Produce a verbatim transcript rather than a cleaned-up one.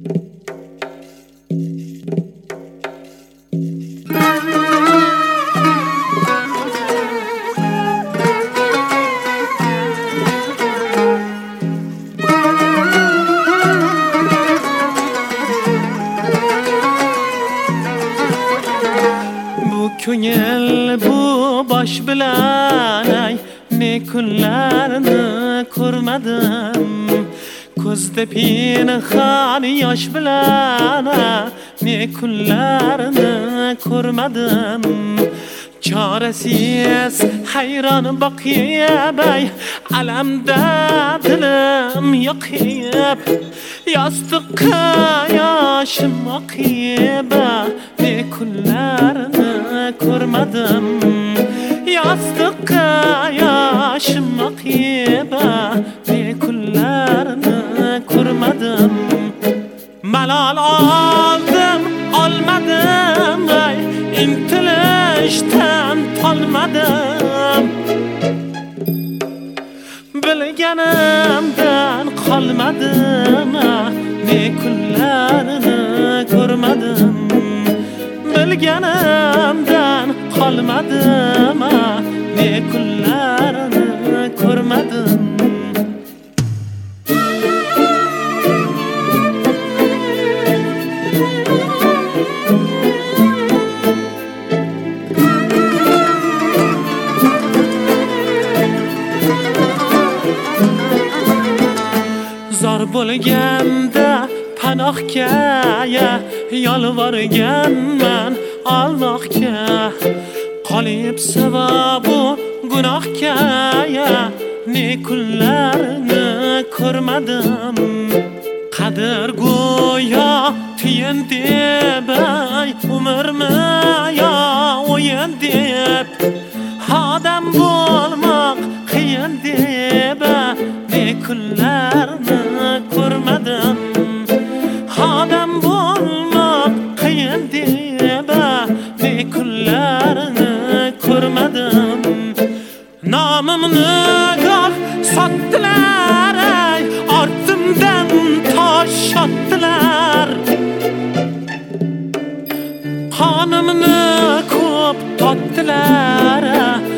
Ko'ngil bu bosh bilan ay ne kunlarni ko'rmadim, ko'zda pinhan yosh bilan ne kunlarni ko'rmadim. Chorasiz hayron boqib ay alamda dilim yoqib, yostiqqa yoshim oqib ne kunlarni ko'rmadim. Yostiqqa yoshim oqib ne kunlarni ko'rmadim. Malol oldim olmadim ay intilishdan tolmadim. Bilganimdan qolmadim ne kunlarni ko'rmadim. Bilganimdan qolmadim ne kunlarni ko'rmadim. Zor bo'lganda panohga yolvorganman Allohga, qolib savobu gunohga ne kunlarni ko'rmadim. Qadr go'yo tiyin deb ay umrmi yo o'yin deb, odam bo'lmoq qiyin deb ne kunlarni ko'rmadim. Odam bo'lmoq qiyin deb ne kunlarni ko'rmadim. Nomimni goh sotdilar ay ortimdan tosh otdilar. Qonimni ko'p totdilar